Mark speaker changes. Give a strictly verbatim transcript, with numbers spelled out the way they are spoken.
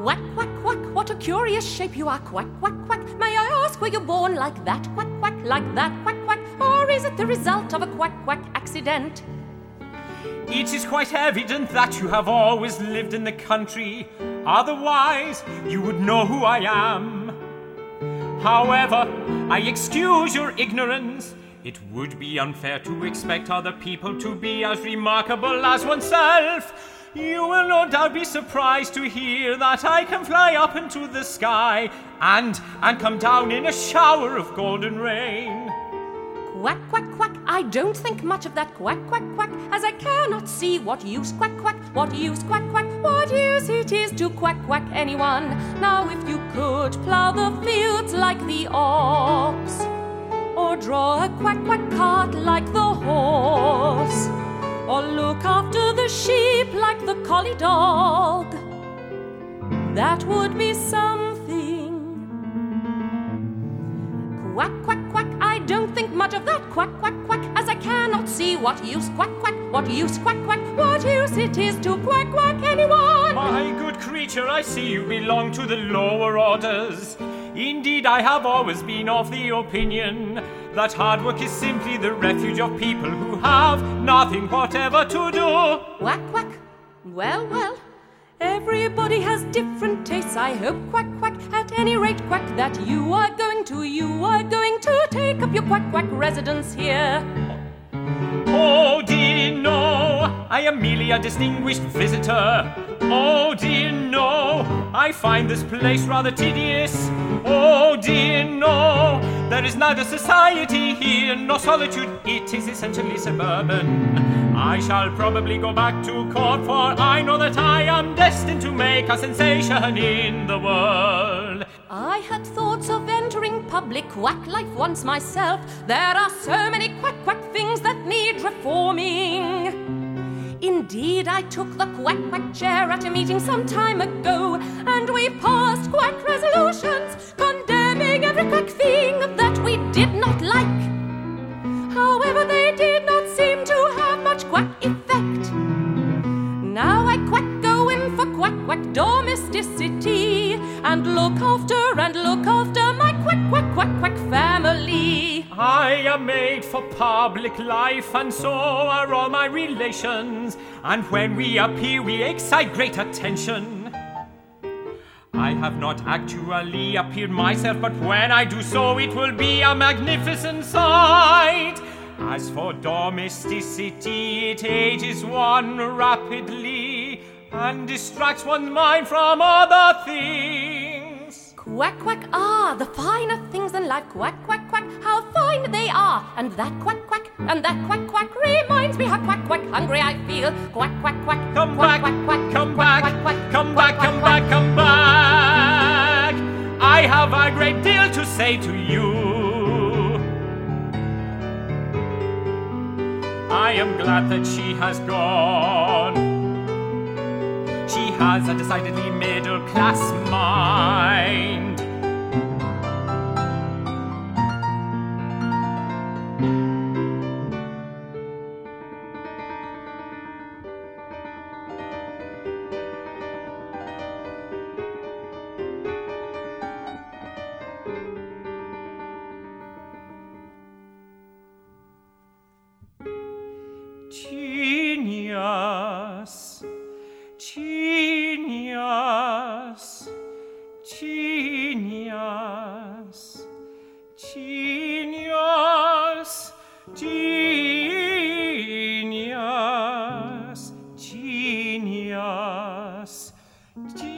Speaker 1: Quack, quack, quack, what a curious shape you are. Quack, quack, quack, may I ask, were you born like that? Quack, quack, like that, quack, quack, or is it the result of a quack, quack accident?
Speaker 2: It is quite evident that you have always lived in the country. Otherwise, you would know who I am. However, I excuse your ignorance. It would be unfair to expect other people to be as remarkable as oneself. You will no doubt be surprised to hear that I can fly up into the sky and, and come down in a shower of golden rain.
Speaker 1: Quack, quack, quack, I don't think much of that. Quack, quack, quack, as I cannot see what use, quack, quack, what use, quack, quack, what use it is to quack, quack anyone. Now if you could plough the fields like the ox, or draw a quack, quack cart like the horse, or look after the sheep like the collie dog, that would be something. Quack, quack, quack, I don't think much of that. Quack, quack, quack, as I cannot see what use, quack, quack, what use, quack, quack, what use it is to quack, quack anyone.
Speaker 2: My good creature, I see you belong to the lower orders. Indeed, I have always been of the opinion that hard work is simply the refuge of people who have nothing whatever to do.
Speaker 1: Quack, quack, well, well, everybody has different tastes. I hope, quack, quack, at any rate, quack, that you are going to, you are going to take up your quack, quack residence here.
Speaker 2: Oh dear no, I am merely a distinguished visitor. Oh dear no, I find this place rather tedious. Oh dear no, there is neither society here nor solitude. It is essentially suburban. I shall probably go back to court, for I know that I am destined to make a sensation in the world.
Speaker 1: I had thoughts of entering public quack life once myself. There are so many quack quack things that need reforming. Indeed, I took the quack quack chair at a meeting some time ago, and we passed quack resolutions condemning every quack thing that we did not like. However, they did not seem to have much quack effect. Now I quack go in for quack quack domesticity, and look after and look after my quack quack quack quack family.
Speaker 2: I am made for public life, and so are all my relations, and when we appear we excite great attention. I have not actually appeared myself, but when I do so it will be a magnificent sight. As for domesticity, it ages one rapidly and distracts one's mind from other things.
Speaker 1: Quack, quack, ah, the finer things in life. Quack, quack, quack, how fine they are. And that quack, quack, and that quack, quack reminds me how quack, quack hungry I feel. Quack, quack, quack,
Speaker 2: Come
Speaker 1: quack,
Speaker 2: back,
Speaker 1: quack, quack,
Speaker 2: come
Speaker 1: quack,
Speaker 2: back,
Speaker 1: quack, quack,
Speaker 2: come
Speaker 1: quack,
Speaker 2: back, come
Speaker 1: quack,
Speaker 2: back, come back. I have a great deal to say to you. I am glad that she has gone. She has a decidedly middle-class mind. Genius, genius, genius, genius, genius, genius, genius.